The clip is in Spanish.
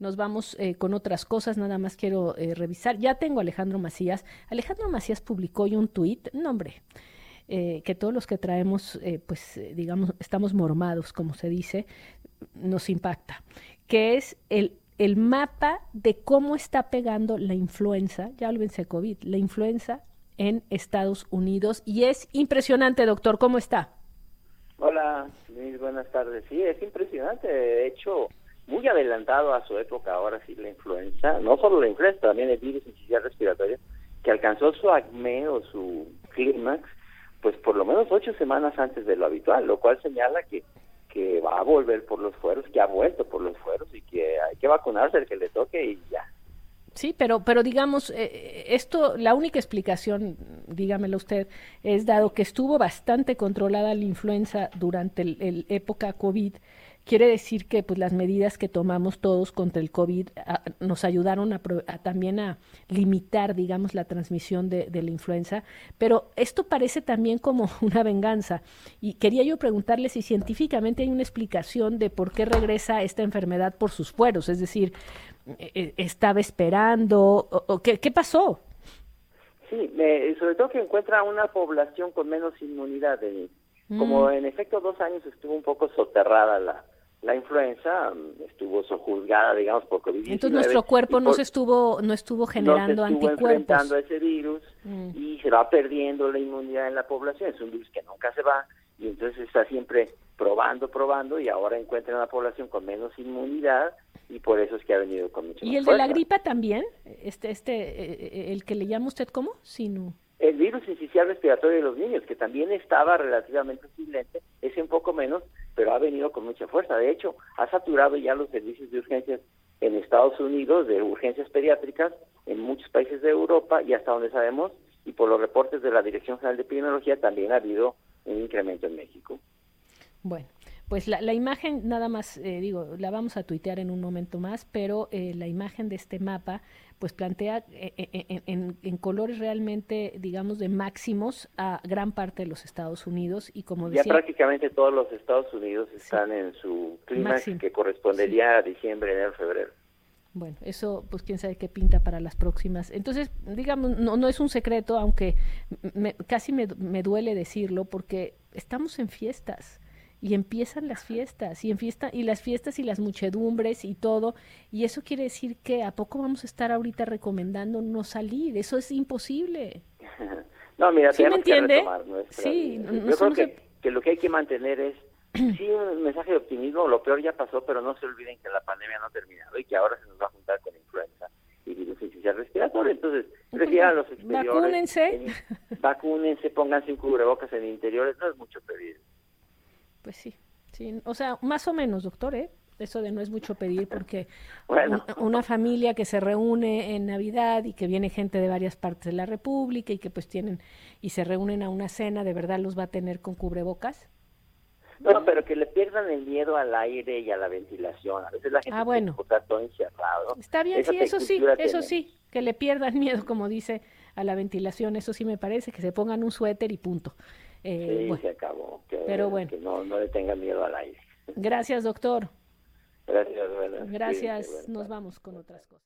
nos vamos con otras cosas, nada más quiero revisar. Ya tengo a Alejandro Macías. Alejandro Macías publicó hoy un tuit, no hombre, que todos los que traemos, digamos, estamos mormados, como se dice, nos impacta, que es el mapa de cómo está pegando la influenza, ya olvídense COVID, la influenza en Estados Unidos. Y es impresionante, doctor, ¿cómo está? Hola, Luis, buenas tardes. Sí, es impresionante. De hecho, muy adelantado a su época, ahora sí, la influenza. No solo la influenza, también el virus sincicial respiratorio, que alcanzó su acme o su clímax, pues por lo menos 8 semanas antes de lo habitual, lo cual señala que va a volver por los fueros, que ha vuelto por los fueros y que hay que vacunarse el que le toque y ya. Sí, pero digamos, esto, la única explicación, dígamelo usted, es dado que estuvo bastante controlada la influenza durante el época COVID, quiere decir que pues las medidas que tomamos todos contra el COVID nos ayudaron también a limitar, digamos, la transmisión de la influenza, pero esto parece también como una venganza. Y quería yo preguntarle si científicamente hay una explicación de por qué regresa esta enfermedad por sus fueros, es decir, estaba esperando, ¿qué pasó? Sí, sobre todo que encuentra una población con menos inmunidad. Mm. Como en efecto 2 años estuvo un poco soterrada la influenza, estuvo sojuzgada, digamos, por Entonces COVID-19 nuestro cuerpo y no estuvo no se generando estuvo enfrentando anticuerpos. a ese virus Mm. y se va perdiendo la inmunidad en la población. Es un virus que nunca se va y entonces está siempre probando y ahora encuentra una población con menos inmunidad y por eso es que ha venido con mucha ¿Y más el de la fuerza. gripa también? El que le llama usted cómo? Sino. El virus sincicial respiratorio de los niños, que también estaba relativamente silente, ese un poco menos, pero ha venido con mucha fuerza. De hecho, ha saturado ya los servicios de urgencias en Estados Unidos, de urgencias pediátricas, en muchos países de Europa, y hasta donde sabemos, y por los reportes de la Dirección General de Epidemiología, también ha habido un incremento en México. Bueno, pues la imagen, nada más, digo, la vamos a tuitear en un momento más, pero la imagen de este mapa, pues plantea en colores realmente, digamos, de máximos a gran parte de los Estados Unidos y como Ya decía, prácticamente todos los Estados Unidos sí, están en su clímax, máximo, que sí. correspondería a diciembre, enero, febrero. Bueno, eso pues quién sabe qué pinta para las próximas. Entonces, digamos, no es un secreto, aunque casi me duele decirlo, porque estamos en fiestas y empiezan las fiestas y las fiestas y las muchedumbres y todo, y eso quiere decir que a poco vamos a estar ahorita recomendando no salir, eso es imposible. No, mira, ¿Sí me tenemos que entiende? retomar nuestra Sí, vida. no Yo creo somos de... que lo que hay que mantener es, sí, un mensaje de optimismo. Lo peor ya pasó, pero no se olviden que la pandemia no ha terminado y que ahora se nos va a juntar con influenza y virus sincicial respiratorio. Entonces, Pues prefieran los exteriores, vacúnense. vacúnense, pónganse un cubrebocas en interiores, no es mucho pedir. Pues sí, sí, o sea, más o menos, doctor, ¿eh? Eso de no es mucho pedir porque Bueno, una familia que se reúne en Navidad y que viene gente de varias partes de la República y que pues tienen y se reúnen a una cena, ¿de verdad los va a tener con cubrebocas? no, pero que le pierdan el miedo al aire y a la ventilación. A veces la gente Ah, quiere bueno, soportar todo encerrado. está bien, Esa sí, cultura eso tenemos. sí, que le pierdan miedo, como dice, a la ventilación, eso sí me parece, que se pongan un suéter y punto. Sí, Bueno, se acabó. pero bueno, Que no le tengan miedo al aire. gracias, doctor. Gracias, buenas, cuídense, Gracias, buenas nos tardes. vamos con otras cosas.